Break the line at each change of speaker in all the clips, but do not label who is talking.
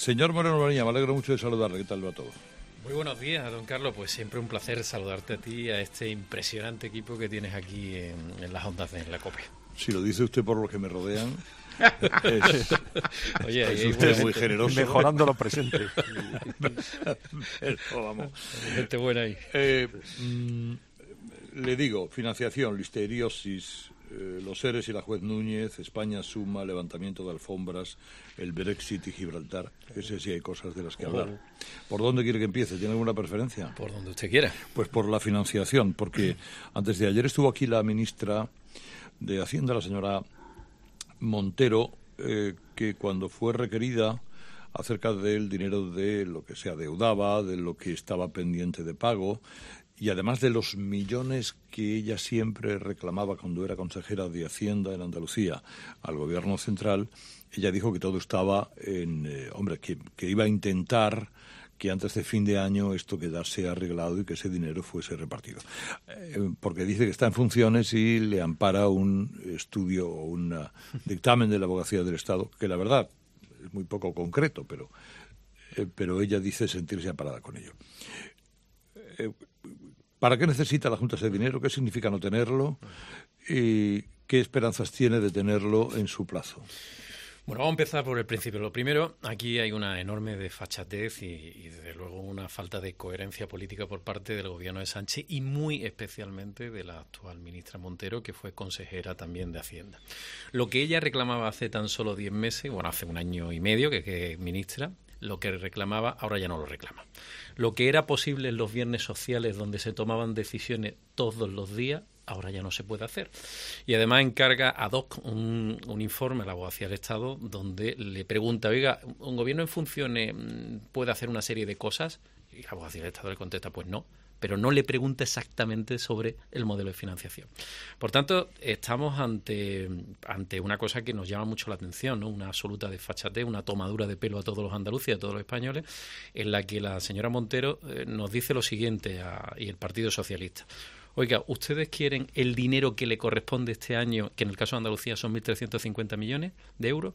Señor Moreno Bonilla, me alegro mucho de saludarle. ¿Qué tal va todo?
Muy buenos días, don Carlos. Pues siempre un placer saludarte a ti y a este impresionante equipo que tienes aquí en las ondas de la COPE.
Si lo dice usted por los que me rodean,
Oye,
es usted muy generoso.
Mejorando lo presente.
Pero, vamos.
Gente buena ahí.
Le digo, financiación, listeriosis, los ERES y la juez Núñez, España suma, levantamiento de alfombras, el Brexit y Gibraltar. Ese sí hay cosas de las que hablar. ¿Por dónde quiere que empiece? ¿Tiene alguna preferencia?
Por donde usted quiera.
Pues por la financiación, porque antes de ayer estuvo aquí la ministra de Hacienda, la señora Montero, que cuando fue requerida acerca del dinero de lo que se adeudaba, de lo que estaba pendiente de pago, y además de los millones que ella siempre reclamaba cuando era consejera de Hacienda en Andalucía al gobierno central, ella dijo que todo estaba que iba a intentar que antes de fin de año esto quedase arreglado y que ese dinero fuese repartido. Porque dice que está en funciones y le ampara un estudio o un dictamen de la Abogacía del Estado, que la verdad es muy poco concreto, pero ella dice sentirse amparada con ello. ¿Para qué necesita la Junta ese dinero? ¿Qué significa no tenerlo? ¿Y qué esperanzas tiene de tenerlo en su plazo?
Bueno, vamos a empezar por el principio. Lo primero, aquí hay una enorme desfachatez y desde luego una falta de coherencia política por parte del gobierno de Sánchez y muy especialmente de la actual ministra Montero, que fue consejera también de Hacienda. Lo que ella reclamaba hace tan solo 10 meses, bueno, hace un año y medio que es ministra, lo que reclamaba ahora ya no lo reclama. Lo que era posible en los viernes sociales donde se tomaban decisiones todos los días, ahora ya no se puede hacer. Y además encarga ad hoc un informe a la Abogacía del Estado donde le pregunta, oiga, ¿un gobierno en funciones puede hacer una serie de cosas? Y la Abogacía del Estado le contesta, pues no. Pero no le pregunta exactamente sobre el modelo de financiación. Por tanto, estamos ante una cosa que nos llama mucho la atención, ¿no? Una absoluta desfachatez, una tomadura de pelo a todos los andaluces y a todos los españoles, en la que la señora Montero nos dice lo siguiente, y el Partido Socialista. Oiga, ¿ustedes quieren el dinero que le corresponde este año, que en el caso de Andalucía son 1.350 millones de euros?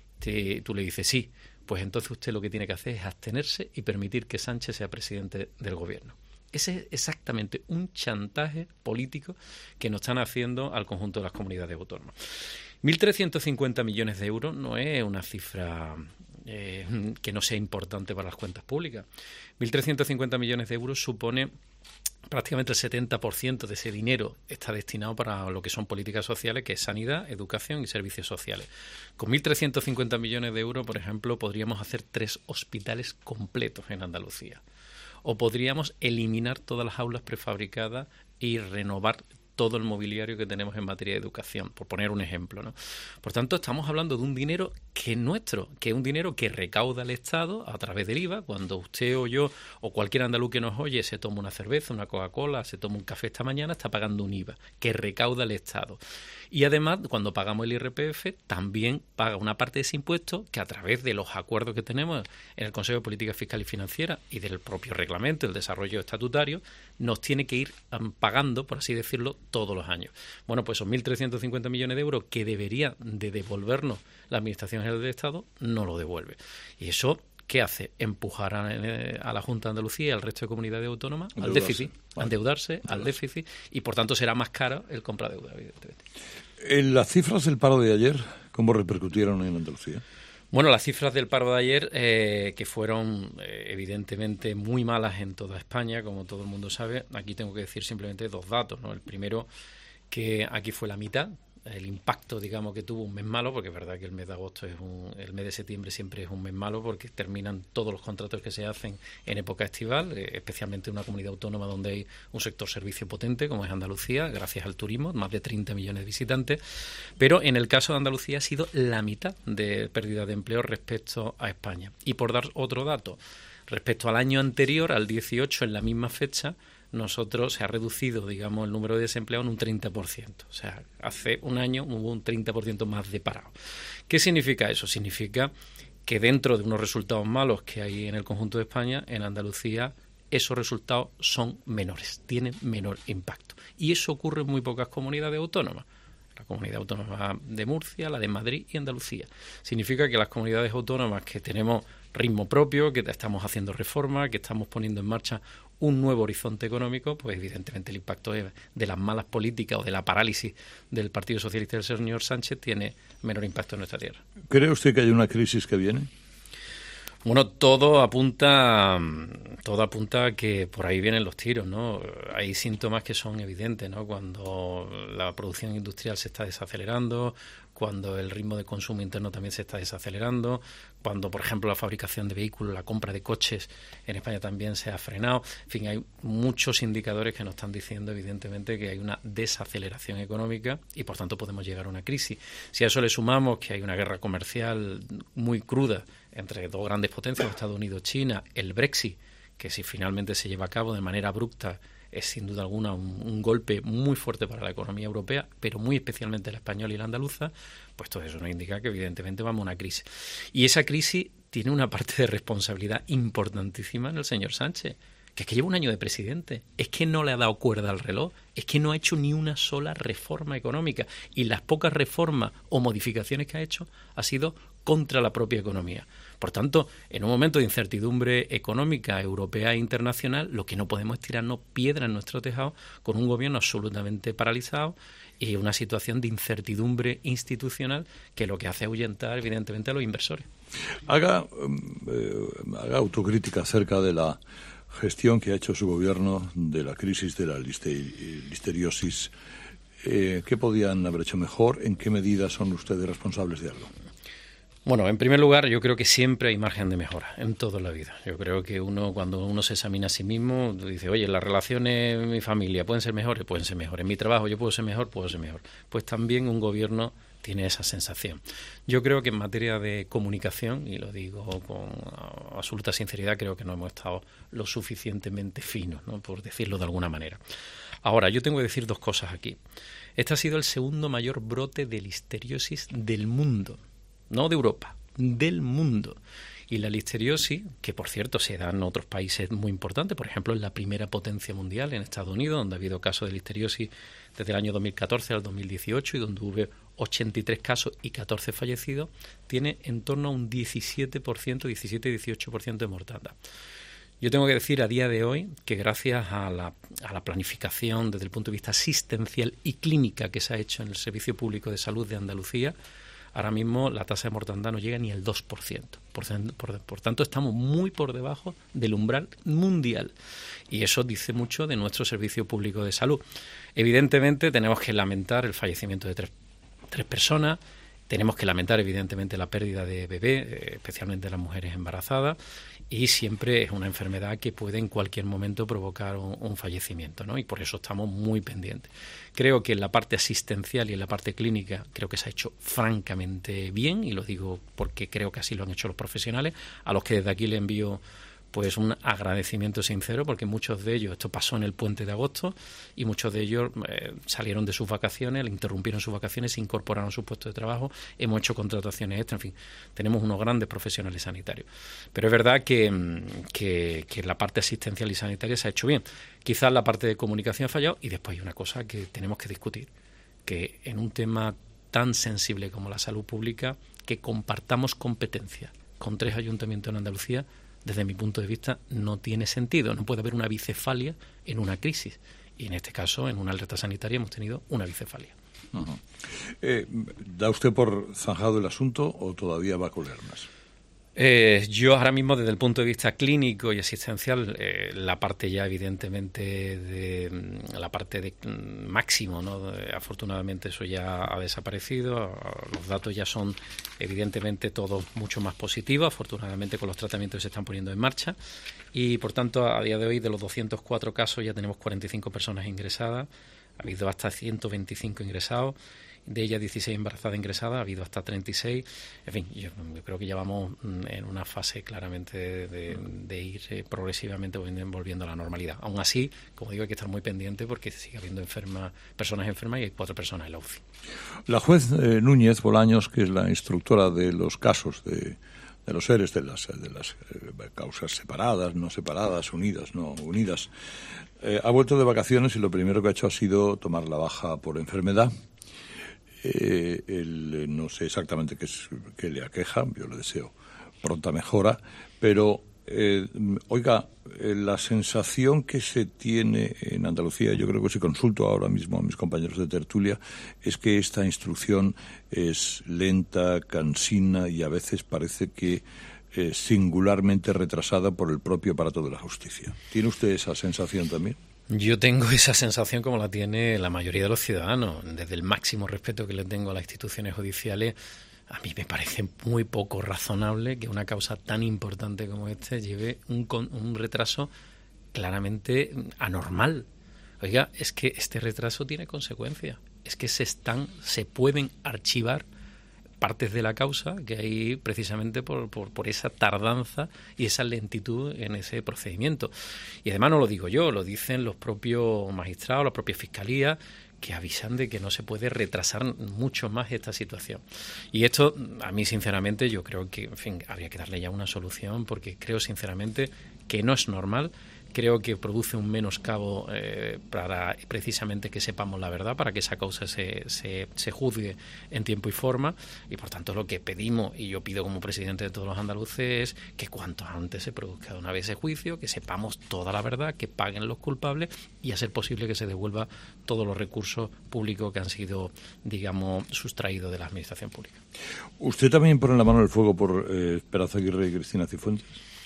Tú le dices sí. Pues entonces usted lo que tiene que hacer es abstenerse y permitir que Sánchez sea presidente del gobierno. Ese es exactamente un chantaje político que nos están haciendo al conjunto de las comunidades autónomas. 1.350 millones de euros no es una cifra que no sea importante para las cuentas públicas. 1.350 millones de euros supone prácticamente el 70% de ese dinero está destinado para lo que son políticas sociales, que es sanidad, educación y servicios sociales. Con 1.350 millones de euros, por ejemplo, podríamos hacer 3 hospitales completos en Andalucía. O podríamos eliminar todas las aulas prefabricadas y renovar todo el mobiliario que tenemos en materia de educación, por poner un ejemplo, ¿no? Por tanto, estamos hablando de un dinero que es nuestro, que es un dinero que recauda el Estado a través del IVA. Cuando usted o yo o cualquier andaluz que nos oye se toma una cerveza, una Coca-Cola, se toma un café esta mañana, está pagando un IVA que recauda el Estado. Y además, cuando pagamos el IRPF, también paga una parte de ese impuesto que a través de los acuerdos que tenemos en el Consejo de Política Fiscal y Financiera y del propio reglamento, el desarrollo estatutario, nos tiene que ir pagando, por así decirlo, todos los años. Bueno, pues esos 1.350 millones de euros que debería de devolvernos la Administración General del Estado, no lo devuelve. Y eso, ¿qué hace? Empujar a la Junta de Andalucía y al resto de comunidades autónomas al déficit, endeudarse al déficit, y por tanto será más caro el compra deuda, evidentemente.
En las cifras del paro de ayer, ¿cómo repercutieron en Andalucía?
Bueno, las cifras del paro de ayer, que fueron evidentemente muy malas en toda España, como todo el mundo sabe. Aquí tengo que decir simplemente 2 datos, ¿no? El primero, que aquí fue la mitad. El impacto, digamos, que tuvo un mes malo, porque es verdad que el mes de agosto el mes de septiembre siempre es un mes malo porque terminan todos los contratos que se hacen en época estival, especialmente en una comunidad autónoma donde hay un sector servicio potente como es Andalucía, gracias al turismo, más de 30 millones de visitantes, pero en el caso de Andalucía ha sido la mitad de pérdida de empleo respecto a España. Y por dar otro dato, respecto al año anterior, al 18, en la misma fecha, nosotros se ha reducido, digamos, el número de desempleados en un 30%. O sea, hace un año hubo un 30% más de parados. ¿Qué significa eso? Significa que dentro de unos resultados malos que hay en el conjunto de España, en Andalucía, esos resultados son menores, tienen menor impacto. Y eso ocurre en muy pocas comunidades autónomas. La comunidad autónoma de Murcia, la de Madrid y Andalucía. Significa que las comunidades autónomas que tenemos ritmo propio, que estamos haciendo reformas, que estamos poniendo en marcha un nuevo horizonte económico, pues evidentemente el impacto de las malas políticas o de la parálisis del Partido Socialista del señor Sánchez tiene menor impacto en nuestra tierra.
¿Cree usted que hay una crisis que viene?
Bueno, todo apunta a que por ahí vienen los tiros, ¿no? Hay síntomas que son evidentes, ¿no? Cuando la producción industrial se está desacelerando, cuando el ritmo de consumo interno también se está desacelerando, cuando, por ejemplo, la fabricación de vehículos, la compra de coches en España también se ha frenado. En fin, hay muchos indicadores que nos están diciendo, evidentemente, que hay una desaceleración económica y, por tanto, podemos llegar a una crisis. Si a eso le sumamos que hay una guerra comercial muy cruda entre dos grandes potencias, Estados Unidos y China, el Brexit, que si finalmente se lleva a cabo de manera abrupta es sin duda alguna un golpe muy fuerte para la economía europea, pero muy especialmente la española y la andaluza, pues todo eso nos indica que evidentemente vamos a una crisis. Y esa crisis tiene una parte de responsabilidad importantísima en el señor Sánchez, que es que lleva un año de presidente, es que no le ha dado cuerda al reloj, es que no ha hecho ni una sola reforma económica y las pocas reformas o modificaciones que ha hecho ha sido contra la propia economía. Por tanto, en un momento de incertidumbre económica europea e internacional, lo que no podemos es tirarnos piedra en nuestro tejado con un gobierno absolutamente paralizado y una situación de incertidumbre institucional que lo que hace es ahuyentar, evidentemente, a los inversores.
Haga autocrítica acerca de la gestión que ha hecho su gobierno de la crisis de la listeriosis. ¿Qué podían haber hecho mejor? ¿En qué medida son ustedes responsables de algo?
Bueno, en primer lugar, yo creo que siempre hay margen de mejora en toda la vida. Yo creo que cuando uno se examina a sí mismo, dice, oye, las relaciones en mi familia pueden ser mejores, en mi trabajo yo puedo ser mejor. Pues también un gobierno tiene esa sensación. Yo creo que en materia de comunicación, y lo digo con absoluta sinceridad, creo que no hemos estado lo suficientemente finos, ¿no?, por decirlo de alguna manera. Ahora, yo tengo que decir dos cosas aquí. Este ha sido el segundo mayor brote de listeriosis del mundo. No de Europa, del mundo. Y la listeriosis, que por cierto se da en otros países muy importantes, por ejemplo en la primera potencia mundial, en Estados Unidos, donde ha habido casos de listeriosis desde el año 2014 al 2018 y donde hubo 83 casos y 14 fallecidos, tiene en torno a un 17-18% de mortandad. Yo tengo que decir a día de hoy que gracias a la planificación desde el punto de vista asistencial y clínica que se ha hecho en el Servicio Público de Salud de Andalucía, ahora mismo la tasa de mortandad no llega ni al 2%. Por tanto, estamos muy por debajo del umbral mundial. Y eso dice mucho de nuestro servicio público de salud. Evidentemente, tenemos que lamentar el fallecimiento de tres personas. Tenemos que lamentar, evidentemente, la pérdida de bebés, especialmente de las mujeres embarazadas. Y siempre es una enfermedad que puede en cualquier momento provocar un fallecimiento, ¿no? Y por eso estamos muy pendientes. Creo que en la parte asistencial y en la parte clínica creo que se ha hecho francamente bien, y lo digo porque creo que así lo han hecho los profesionales, a los que desde aquí le envío pues un agradecimiento sincero, porque muchos de ellos, esto pasó en el puente de agosto, y muchos de ellos salieron de sus vacaciones, le interrumpieron sus vacaciones, se incorporaron a su puesto de trabajo, hemos hecho contrataciones extra, en fin, tenemos unos grandes profesionales sanitarios. Pero es verdad que la parte asistencial y sanitaria se ha hecho bien. Quizás la parte de comunicación ha fallado, y después hay una cosa que tenemos que discutir, que en un tema tan sensible como la salud pública, que compartamos competencia con 3 ayuntamientos en Andalucía, desde mi punto de vista, no tiene sentido. No puede haber una bicefalia en una crisis. Y en este caso, en una alerta sanitaria, hemos tenido una bicefalia.
Uh-huh. ¿Da usted por zanjado el asunto o todavía va a coler más?
Yo ahora mismo, desde el punto de vista clínico y asistencial, la parte ya evidentemente de la parte de máximo, ¿no? Afortunadamente eso ya ha desaparecido. Los datos ya son evidentemente todos mucho más positivos, afortunadamente, con los tratamientos que se están poniendo en marcha, y por tanto a día de hoy de los 204 casos ya tenemos 45 personas ingresadas, ha habido hasta 125 ingresados. De ellas 16 embarazadas ingresadas, ha habido hasta 36. En fin, yo creo que ya vamos en una fase claramente de ir progresivamente volviendo a la normalidad. Aún así, como digo, hay que estar muy pendiente porque sigue habiendo personas enfermas y hay 4 personas en la UCI.
La juez Núñez Bolaños, que es la instructora de los casos de los ERES, de las causas separadas, no separadas, unidas, no unidas, ha vuelto de vacaciones y lo primero que ha hecho ha sido tomar la baja por enfermedad. No sé exactamente qué le aqueja, yo le deseo pronta mejora, pero oiga, la sensación que se tiene en Andalucía, yo creo que si consulto ahora mismo a mis compañeros de tertulia, es que esta instrucción es lenta, cansina y a veces parece que singularmente retrasada por el propio aparato de la justicia. ¿Tiene usted esa sensación también?
Yo tengo esa sensación como la tiene la mayoría de los ciudadanos. Desde el máximo respeto que le tengo a las instituciones judiciales, a mí me parece muy poco razonable que una causa tan importante como esta lleve un retraso claramente anormal. Oiga, es que este retraso tiene consecuencias. Es que se pueden archivar partes de la causa que hay precisamente por esa tardanza y esa lentitud en ese procedimiento. Y además no lo digo yo, lo dicen los propios magistrados, la propia fiscalía, que avisan de que no se puede retrasar mucho más esta situación. Y esto, a mí sinceramente, yo creo que, en fin, habría que darle ya una solución, porque creo sinceramente que no es normal. Creo que produce un menoscabo para precisamente que sepamos la verdad, para que esa causa se juzgue en tiempo y forma, y por tanto lo que pedimos, y yo pido como presidente de todos los andaluces, es que cuanto antes se produzca de una vez ese juicio, que sepamos toda la verdad, que paguen los culpables y a ser posible que se devuelva todos los recursos públicos que han sido, digamos, sustraídos de la administración pública.
¿Usted también pone la mano en el fuego por Esperanza Aguirre y Cristina Cifuentes?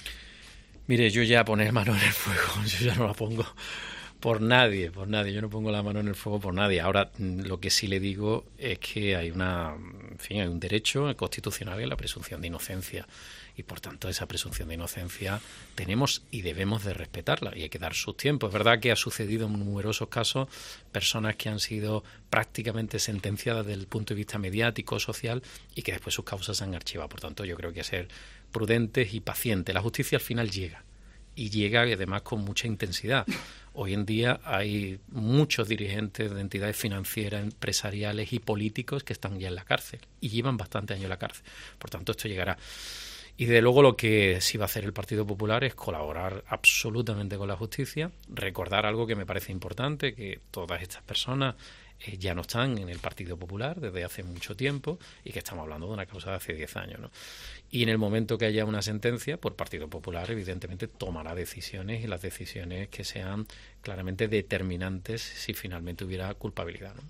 Mire, yo ya poner mano en el fuego, yo ya no la pongo por nadie, yo no pongo la mano en el fuego por nadie. Ahora, lo que sí le digo es que hay hay un derecho constitucional en la presunción de inocencia, y por tanto esa presunción de inocencia tenemos y debemos de respetarla, y hay que dar sus tiempos. Es verdad que ha sucedido en numerosos casos personas que han sido prácticamente sentenciadas desde el punto de vista mediático, social, y que después sus causas se han archivado. Por tanto, yo creo que hay que ser prudentes y pacientes. La justicia al final llega, y llega además con mucha intensidad. Hoy en día hay muchos dirigentes de entidades financieras, empresariales y políticos que están ya en la cárcel y llevan bastante años en la cárcel. Por tanto, esto llegará. Y de luego lo que sí va a hacer el Partido Popular es colaborar absolutamente con la justicia, recordar algo que me parece importante, que todas estas personas ya no están en el Partido Popular desde hace mucho tiempo, y que estamos hablando de una causa de hace 10 años, ¿no? Y en el momento que haya una sentencia, pues el Partido Popular evidentemente tomará decisiones, y las decisiones que sean claramente determinantes si finalmente hubiera culpabilidad, ¿no?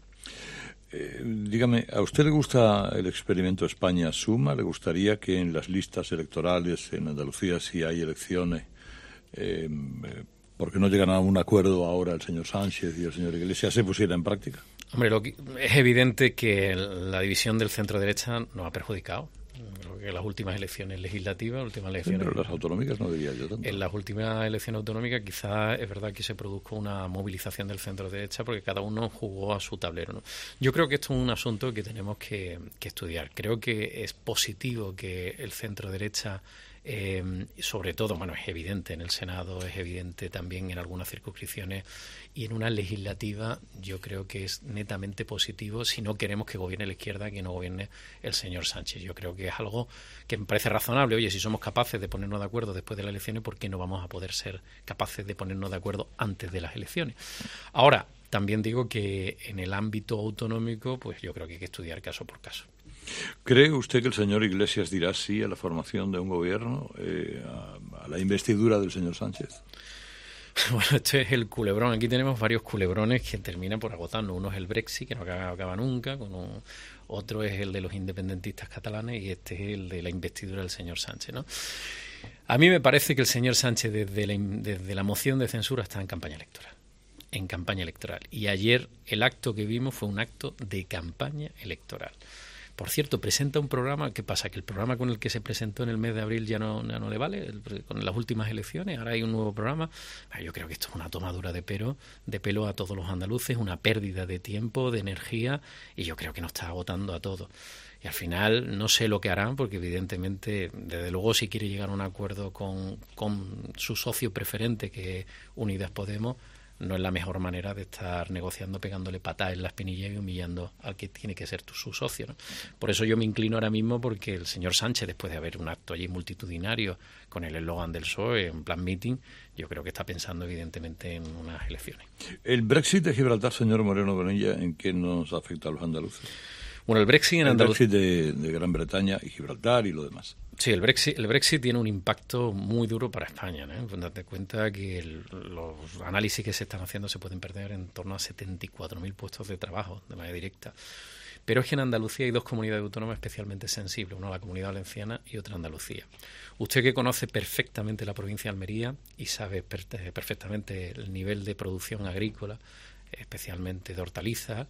Dígame, ¿a usted le gusta el experimento España Suma? ¿Le gustaría que en las listas electorales en Andalucía, si hay elecciones, porque no llegan a un acuerdo ahora el señor Sánchez y el señor Iglesias, se pusiera en práctica?
Hombre, es evidente que la división del centro-derecha nos ha perjudicado. Creo que las últimas elecciones legislativas,
pero las autonómicas no diría yo tanto.
En las últimas elecciones autonómicas quizás es verdad que se produjo una movilización del centro-derecha porque cada uno jugó a su tablero, ¿no? Yo creo que esto es un asunto que tenemos que estudiar. Creo que es positivo que el centro-derecha, sobre todo, bueno, es evidente en el Senado, es evidente también en algunas circunscripciones, y en una legislativa yo creo que es netamente positivo si no queremos que gobierne la izquierda, que no gobierne el señor Sánchez. Yo creo que es algo que me parece razonable. Oye, si somos capaces de ponernos de acuerdo después de las elecciones, ¿por qué no vamos a poder ser capaces de ponernos de acuerdo antes de las elecciones? Ahora, también digo que en el ámbito autonómico, pues yo creo que hay que estudiar caso por caso.
¿Cree usted que el señor Iglesias dirá sí a la formación de un gobierno, a la investidura del señor Sánchez?
Bueno, este es el culebrón. Aquí tenemos varios culebrones que terminan por agotarnos. Uno es el Brexit, que no acaba nunca, otro es el de los independentistas catalanes, y este es el de la investidura del señor Sánchez, ¿no? A mí me parece que el señor Sánchez desde la moción de censura está en campaña electoral. Y ayer el acto que vimos fue un acto de campaña electoral. Por cierto, presenta un programa. ¿Qué pasa? ¿Que el programa con el que se presentó en el mes de abril ya no le vale? Con las últimas elecciones, ahora hay un nuevo programa. Yo creo que esto es una tomadura de pelo a todos los andaluces, una pérdida de tiempo, de energía, y yo creo que nos está agotando a todos. Y al final no sé lo que harán, porque evidentemente, desde luego, si quiere llegar a un acuerdo con su socio preferente, que es Unidas Podemos, no es la mejor manera de estar negociando, pegándole patadas en la espinilla y humillando al que tiene que ser su socio, ¿no? Por eso yo me inclino ahora mismo porque el señor Sánchez, después de haber un acto allí multitudinario con el eslogan del PSOE, en plan meeting, yo creo que está pensando evidentemente en unas elecciones.
¿El Brexit de Gibraltar, señor Moreno Bonilla, en qué nos afecta a los andaluces?
Bueno, el Brexit en Andalucía...
El Brexit de Gran Bretaña y Gibraltar y lo demás.
Sí, el Brexit tiene un impacto muy duro para España, ¿no? Pues date cuenta que los análisis que se están haciendo se pueden perder en torno a 74.000 puestos de trabajo de manera directa. Pero es que en Andalucía hay dos comunidades autónomas especialmente sensibles, una la Comunidad Valenciana y otra Andalucía. Usted que conoce perfectamente la provincia de Almería y sabe perfectamente el nivel de producción agrícola, especialmente de hortalizas,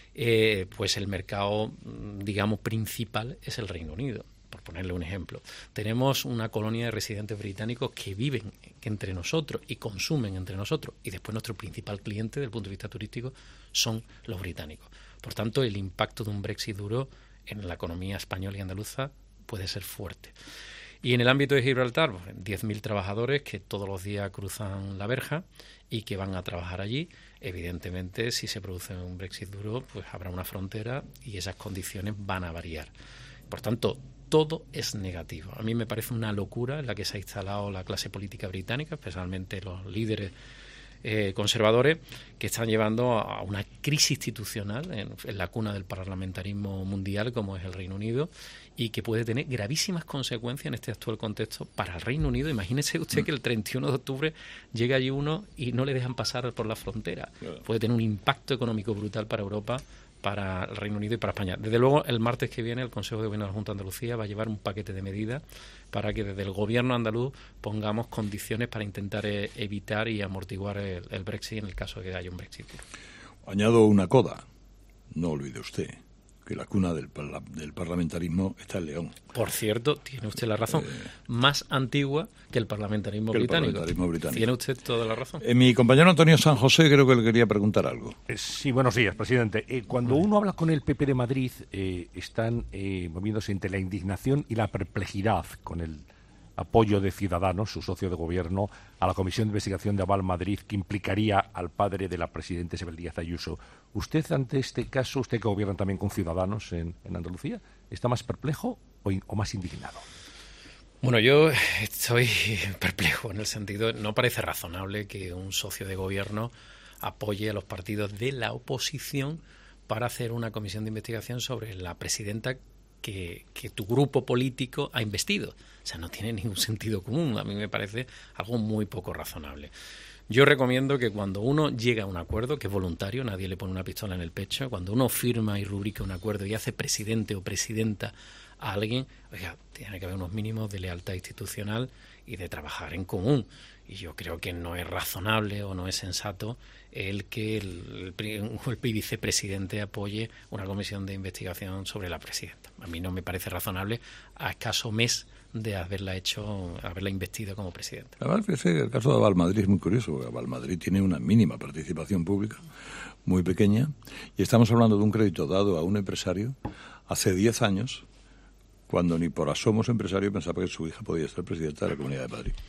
pues el mercado, digamos, principal es el Reino Unido. Por ponerle un ejemplo, tenemos una colonia de residentes británicos que viven entre nosotros y consumen entre nosotros, y después nuestro principal cliente desde el punto de vista turístico son los británicos. Por tanto, el impacto de un Brexit duro en la economía española y andaluza puede ser fuerte. Y en el ámbito de Gibraltar, pues, 10.000 trabajadores que todos los días cruzan la verja y que van a trabajar allí. Evidentemente, si se produce un Brexit duro, pues habrá una frontera y esas condiciones van a variar. Por tanto, todo es negativo. A mí me parece una locura en la que se ha instalado la clase política británica, especialmente los líderes conservadores, que están llevando a una crisis institucional en la cuna del parlamentarismo mundial, como es el Reino Unido, y que puede tener gravísimas consecuencias en este actual contexto para el Reino Unido. Imagínese usted que el 31 de octubre llega allí uno y no le dejan pasar por la frontera. Puede tener un impacto económico brutal para Europa, para el Reino Unido y para España. Desde luego, el martes que viene el Consejo de Gobierno de la Junta de Andalucía va a llevar un paquete de medidas para que desde el Gobierno andaluz pongamos condiciones para intentar evitar y amortiguar el Brexit en el caso de que haya un Brexit.
Añado una coda. No olvide usted que la cuna del parlamentarismo está en León.
Por cierto, tiene usted la razón, más antigua que el parlamentarismo británico. Tiene usted toda la razón.
Mi compañero Antonio San José creo que le quería preguntar algo.
Sí, buenos días, presidente. Cuando uno habla con el PP de Madrid, están moviéndose entre la indignación y la perplejidad con el apoyo de Ciudadanos, su socio de gobierno, a la Comisión de Investigación de Aval Madrid, que implicaría al padre de la presidenta Isabel Díaz Ayuso. ¿Usted, ante este caso, usted que gobierna también con Ciudadanos en Andalucía, está más perplejo o más indignado?
Bueno, yo estoy perplejo en el sentido, no parece razonable que un socio de gobierno apoye a los partidos de la oposición para hacer una comisión de investigación sobre la presidenta que tu grupo político ha investido. O sea, no tiene ningún sentido común. A mí me parece algo muy poco razonable. Yo recomiendo que cuando uno llega a un acuerdo, que es voluntario, nadie le pone una pistola en el pecho, cuando uno firma y rubrica un acuerdo y hace presidente o presidenta a alguien, oiga, tiene que haber unos mínimos de lealtad institucional y de trabajar en común. Y yo creo que no es razonable o no es sensato el que el vicepresidente apoye una comisión de investigación sobre la presidenta. A mí no me parece razonable a escaso mes de haberla investido como presidenta.
Además, fíjese, el caso de Aval Madrid es muy curioso, porque Aval Madrid tiene una mínima participación pública, muy pequeña, y estamos hablando de un crédito dado a un empresario hace 10 años, cuando ni por asomo ese empresario pensaba que su hija podía ser presidenta de la Comunidad de Madrid.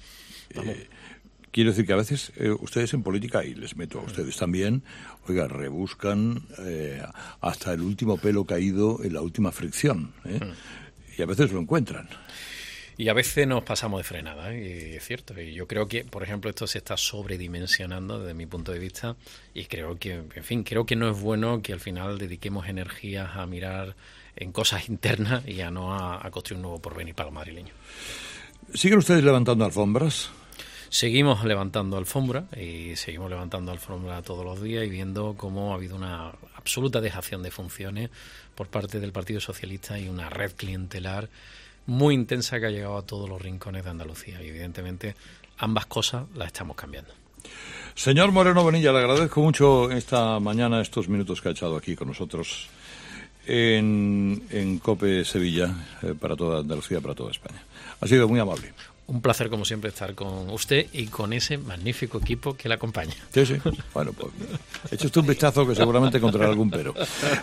Quiero decir que a veces ustedes en política, y les meto a ustedes también, oiga, rebuscan hasta el último pelo caído en la última fricción, y a veces lo encuentran.
Y a veces nos pasamos de frenada, y es cierto. Y yo creo que, por ejemplo, esto se está sobredimensionando desde mi punto de vista, y creo que, en fin, creo que no es bueno que al final dediquemos energías a mirar en cosas internas y a no a construir un nuevo porvenir para los madrileños.
¿Siguen ustedes levantando alfombras?
Seguimos levantando alfombra y seguimos levantando alfombra todos los días y viendo cómo ha habido una absoluta dejación de funciones por parte del Partido Socialista y una red clientelar muy intensa que ha llegado a todos los rincones de Andalucía. Y evidentemente ambas cosas las estamos cambiando.
Señor Moreno Bonilla, le agradezco mucho esta mañana estos minutos que ha echado aquí con nosotros en COPE Sevilla, para toda Andalucía, para toda España. Ha sido muy amable.
Un placer, como siempre, estar con usted y con ese magnífico equipo que le acompaña.
Sí, sí. Bueno, pues eche usted un vistazo que seguramente encontrará algún pero.